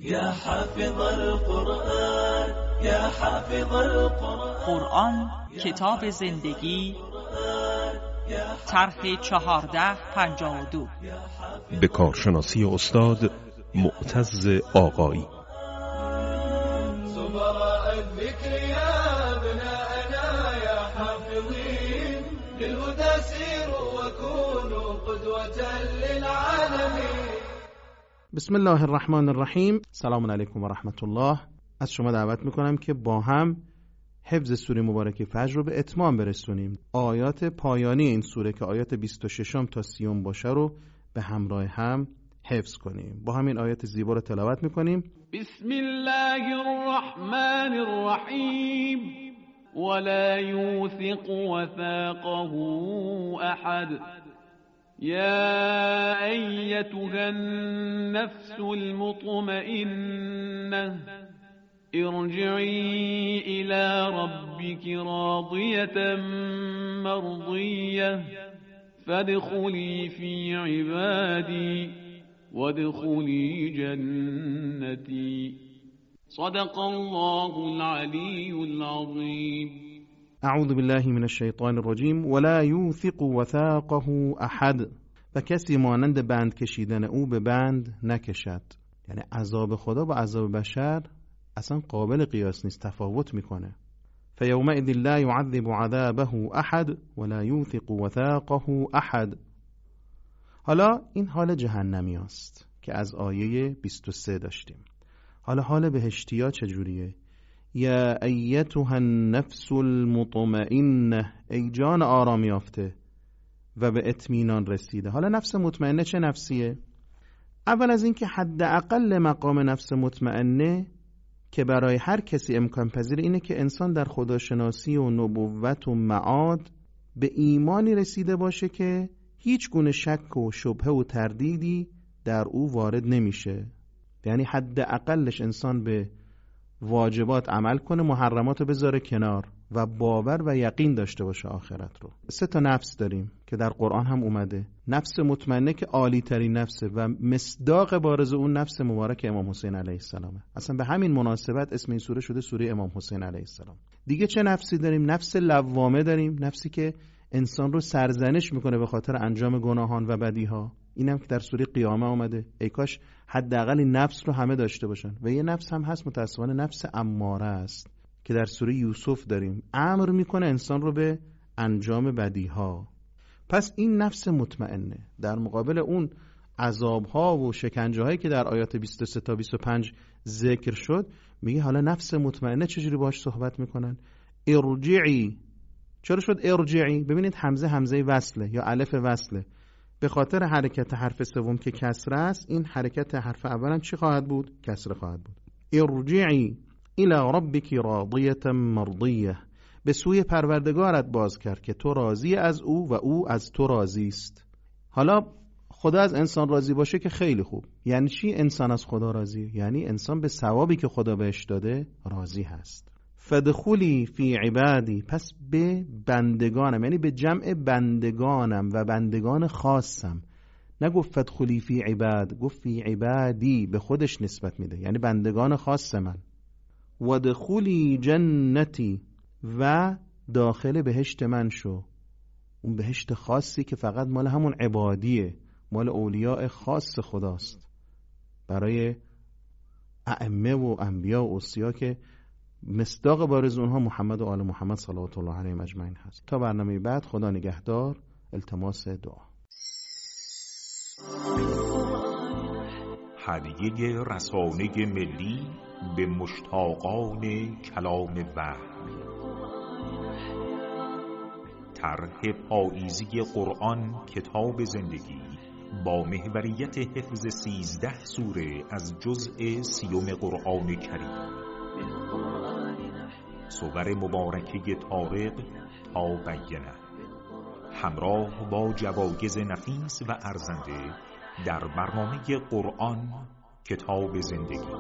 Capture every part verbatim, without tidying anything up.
یا حافظ القرآن یا حافظ القرآن. قرآن کتاب زندگی، طرح چهارده پنجاه و دو، به کارشناسی استاد معتز آقایی. زمراء الذكر يا ابناءنا يا حافظين للهدى سيروا وكونوا قدوة للعالمين. بسم الله الرحمن الرحیم. سلام علیکم و رحمت الله. از شما دعوت میکنم که با هم حفظ سوره مبارکه فجر رو به اتمام برسونیم. آیات پایانی این سوره که آیات بیست و شش تا سی باشه رو به همراه هم حفظ کنیم. با همین آیات زیبا رو تلاوت میکنیم. بسم الله الرحمن الرحیم ولا یوثق وثاقه احد یا ایتها النفس المطمئنه ارجعی الى ربك راضیة مرضیة فادخلی فی عبادی وادخلی جنتی. صدق الله العلی العظیم. اعوذ بالله من الشیطان الرجیم. ولا یوثق وثاقه احد، و کسی مانند بند کشیدن او به بند نکشد. یعنی عذاب خدا با عذاب بشر اصلا قابل قیاس نیست، تفاوت میکنه. فیومئذ لا یعذب عذابه احد ولا یوثق وثاقه احد. حالا این حال جهنمی است که از آیه بیست و سه داشتیم. حالا حال بهشتیا چجوریه؟ یا ایتها النفس المطمئنه، ای جان آرام یافته و به اطمینان رسیده. حالا نفس مطمئنه چه نفسیه؟ اول از این که حداقل مقام نفس مطمئنه که برای هر کسی امکان پذیر اینه که انسان در خداشناسی و نبوت و معاد به ایمانی رسیده باشه که هیچ گونه شک و شبهه و تردیدی در او وارد نمیشه. یعنی حداقلش انسان به واجبات عمل کنه، محرمات رو بذاره کنار و باور و یقین داشته باشه آخرت رو. سه تا نفس داریم که در قرآن هم اومده. نفس مطمئنه که عالی ترین نفسه و مصداق بارز اون نفس مبارک امام حسین علیه السلامه. اصلا به همین مناسبت اسم این سوره شده سوره امام حسین علیه السلام. دیگه چه نفسی داریم؟ نفس لوامه داریم، نفسی که انسان رو سرزنش میکنه به خاطر انجام گناهان و بدیها. اینم که در سوره قیامه اومده. ای کاش حداقل این نفس رو همه داشته باشن. و یه نفس هم هست متأسفانه نفس اماره است که در سوره یوسف داریم، امر میکنه انسان رو به انجام بدیها. پس این نفس مطمئنه در مقابل اون عذابها و شکنجه‌هایی که در آیات بیست و سه تا بیست و پنج ذکر شد، میگه حالا نفس مطمئنه چجوری باش صحبت میکنن؟ ارجعی. چرا شد ارجعی؟ ببینید همزه همزه وصله یا الف وصله. به خاطر حرکت حرف سوم که کسره است، این حرکت حرف اولم چی خواهد بود؟ کسره خواهد بود. ارجعی الی ربک راضیة مرضیة، به سوی پروردگارت باز کرد که تو راضی از او و او از تو راضی است. حالا خدا از انسان راضی باشه که خیلی خوب. یعنی چی انسان از خدا راضی؟ یعنی انسان به ثوابی که خدا بهش داده راضی هست. فدخلی فی عبادی، پس به بندگانم، یعنی به جمع بندگانم و بندگان خاصم. نگفت فدخلی فی عباد، گفت فی عبادی، به خودش نسبت میده، یعنی بندگان خاص من. و دخولی جنتی، و داخل بهشت من شو. اون بهشت خاصی که فقط مال همون عبادیه، مال اولیاء خاص خداست، برای ائمه و انبیا و اوصیا که مصداق بارز اونها محمد و آل محمد صلوات الله علیهم اجمعین هست. تا برنامه بعد، خدا نگهدار. التماس دعا. هدیه رسانه ملی به مشتاقان کلام وحی. طرح پاییزی قرآن کتاب زندگی با محوریت حفظ سیزده سوره از جزء سیوم قرآن کریم. صور مبارکه طارق تا بینه، همراه با جوایز نفیس و ارزنده در برنامه قرآن کتاب زندگی.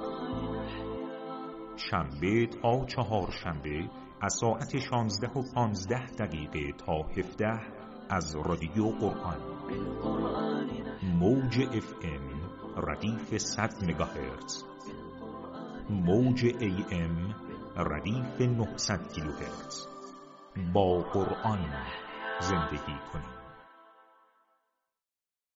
شنبه تا چهار شنبه از ساعت شانزده و پانزده دقیقه تا هفده از رادیو قرآن موج اف ام ردیف صد مگاهرتز موج ای ام ردیف نهصد کیلوهرتز. با قرآن زندگی کنید.